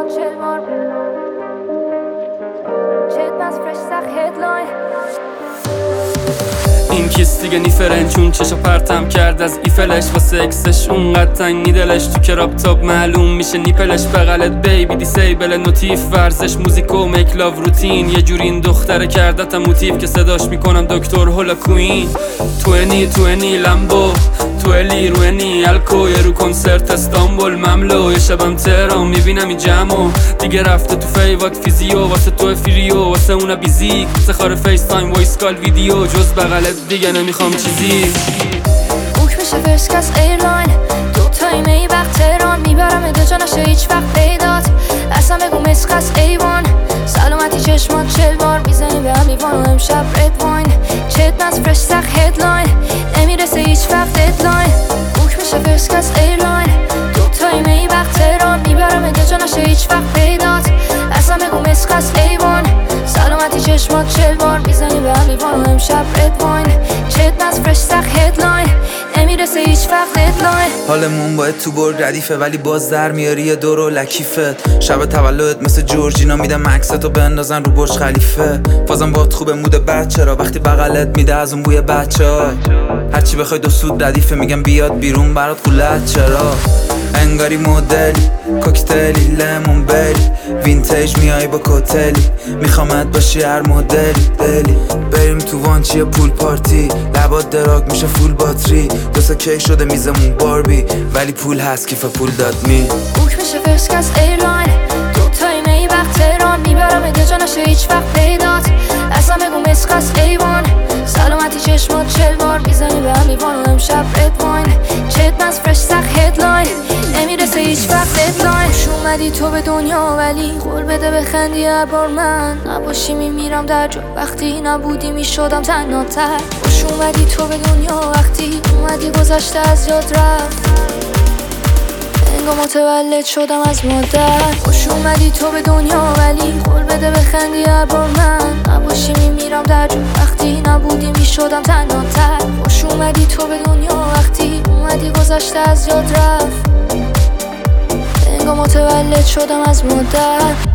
این کیست دیگه نیفرن چون چشا پرتم کرد از ایفلش واسه اکسش اونقدر تنگی دلش تو کراب تاب معلوم میشه نیپلش بغلت بیبی دیسیبل نوتیف ورزش موزیک و میک لاو روتین یه جوری این دختره کردتم موتیف که صداش میکنم دکتر هولا کوین توینی لمبو تولی روینی الکو یه رو کنسرت استانبول مملو یه شبم تهران میبینم این جمعو دیگه رفته تو فیوات فیزیو واسه تو فریو واسه اونا بیزیک سخار فیس تایم وایس کال ویدیو جز بغلت دیگه نمیخوام چیزی بوک میشه فرست کلاس ایرلاین دو تایمه ای وقت تهران میبرم جا نشه هیچ وقت پیدات اصلا بگو مسخص ایوان سلامتی چشمات 40 بار میزنی به هم ایوان و امشب رد واین چت نز فرش سخ هدلاین نمیرسه هیچ وقت ددلاین بوک میشه فرست کلاس ایرلاین دو تایمه ای وقت تهران میبرم جا نشه هیچ وقت پیدات اصلا بگو مسخص ایوان سلامتی چشمات 40 بار میزنی به هم ایوان و امشب رد واین چت نز فرش سخ هدلاین نمیرسه هیچ وقت ددلاین حالمون باید تو برگ ردیفه ولی باز در میاری یه دور و لکیفت شب تولدت مثل جورجینا میدم عکستو بندازن رو برج خلیفه بازم باد خوبه مود بچه را وقتی بغلت میده از اون بوی بچه ها هرچی بخوای دو سود ردیفه میگم بیاد بیرون برات قولت چرا انگاری مدلی کوکتلی لیمون بری وینتیج میای با کوتلی میخوامت باشی هر مدلی دلی بریم تو وانچی پول پارتی لبات دراگ میشه فول باتری دوستا کیک شده میزمون باربی ولی پول هست کیف پول داد می بوک میشه فرست کلاس ایرلاین دو تایمه ای وقت تهران میبرم جا نشه هیچ وقت پیدات اصلا بگو مسخص ایوان سلامتی چشمات 40 بار میزنی به هم ایوان و امشب رد واین چت نز فرش سخ هدلاین نمیرسه هیچ وقت ددلاین خوش اومدی تو به دنیا ولی قول بده بخندی هر بار من نباشی میمیرم در جا وقتی نبودی میشدم تنهاتر خوش اومدی تو به دنیا وقتی اومدی گذشته از یاد رفت انگار متولد شدم از مادر خوش اومدی تو به دنیا ولی قول بده بخندی هر بار من نباشی میمیرم در جا وقتی نبودی میشدم تنهاتر خوش اومدی تو به دنیا وقتی اومدی گذشته از یاد رفت انگار متولد شدم از مادر